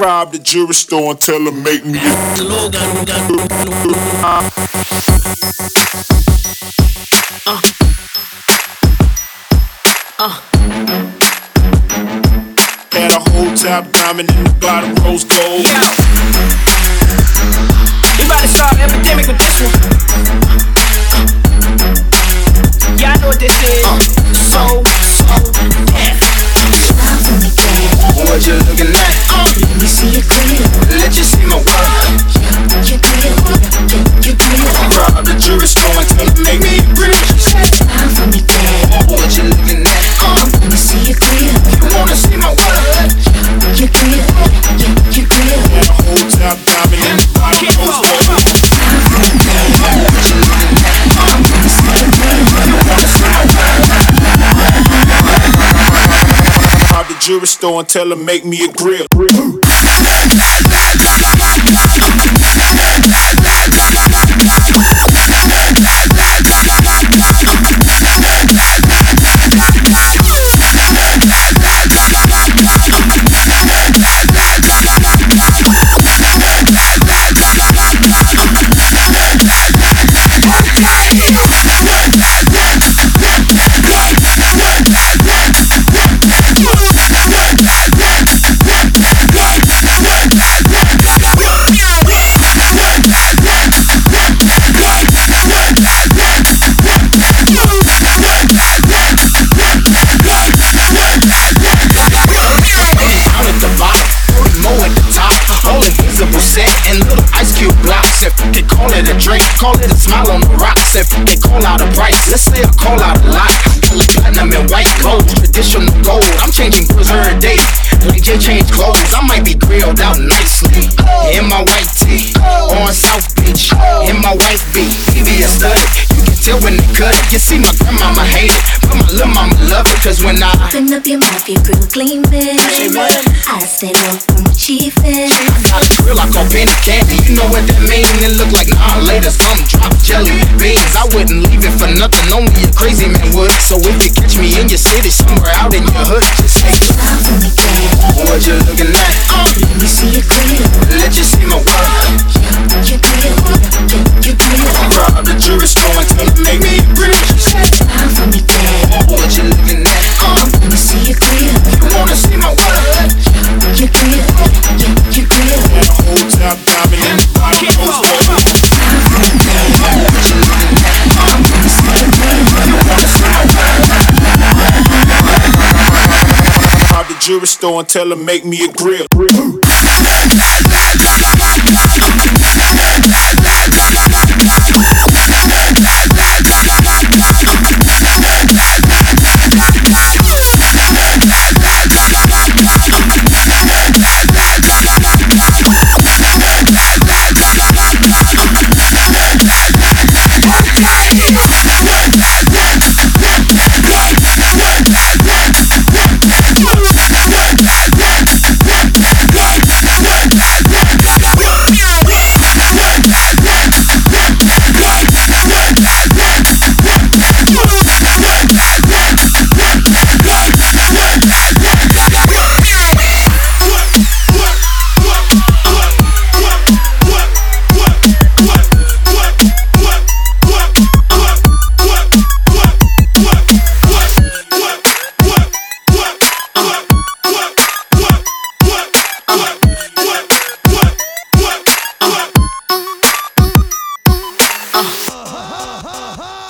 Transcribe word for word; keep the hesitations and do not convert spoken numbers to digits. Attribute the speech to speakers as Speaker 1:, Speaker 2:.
Speaker 1: rob the jewelry store and tell them make me a
Speaker 2: Uh. Uh.
Speaker 1: Had a whole top diamond in the bottom rose gold.
Speaker 2: Yeah. We about to start an epidemic with this one. Y'all know what this is. Uh. So, so, yeah.
Speaker 3: What you looking at? Uh.
Speaker 4: Let me see your grill.
Speaker 3: Let you see my wallet.
Speaker 4: Your grill, your grill.
Speaker 3: Rob the jewelry store and tell them make me a grill.
Speaker 4: Smile for me, dad.
Speaker 3: What you looking at? Uh.
Speaker 4: Let me see your grill.
Speaker 3: You wanna see my wallet?
Speaker 4: Your grill, your, your grill.
Speaker 1: Had a whole top diamond in the bottom rose gold.
Speaker 4: Smile for me, dad.
Speaker 3: What you looking at? Uh.
Speaker 4: Let me see your grill.
Speaker 3: You wanna see my wallet?
Speaker 1: Rob the jewelry store and tell them make me a grill.
Speaker 3: They call it a drink, call it a smile on the rocks. If they call out a price, let's say I call out a lot. Color platinum and white gold, traditional gold. I'm changing grills every day, like J change clothes. I might be grilled out nicely in my white tee on South Beach, in my white beat, T V is studded. You can tell when they cut it. You see my grandmama hate it, but my little mama love it. Cause when I
Speaker 4: open up your mouth, your grill gleaming. I stay low from the chiefin'.
Speaker 3: I got a grill I call penny candy. You know what that mean? It look like nah later, some drop jelly beans. I wouldn't leave it for nothing, only a crazy man would. So if you catch me in your city, somewhere out in your hood, just say
Speaker 4: smile for me, dad.
Speaker 3: What you looking at? Uh.
Speaker 4: Let me see your grill.
Speaker 3: Let you see my wallet.
Speaker 4: Your grill, your, your grill.
Speaker 3: Rob the jewelry store and tell them make me a grill.
Speaker 4: Smile for me, dad.
Speaker 3: What you looking at? Uh.
Speaker 4: Let me see your grill.
Speaker 3: You wanna see my wallet?
Speaker 4: Your grill, your, your grill.
Speaker 1: Had a whole top diamond in the bottom rose gold.
Speaker 4: Smile for me, dad.
Speaker 3: What you looking at? Uh.
Speaker 4: Let me see your grill.
Speaker 3: You wanna see my wallet?
Speaker 1: Rob the jewelry store and tell them make me a grill.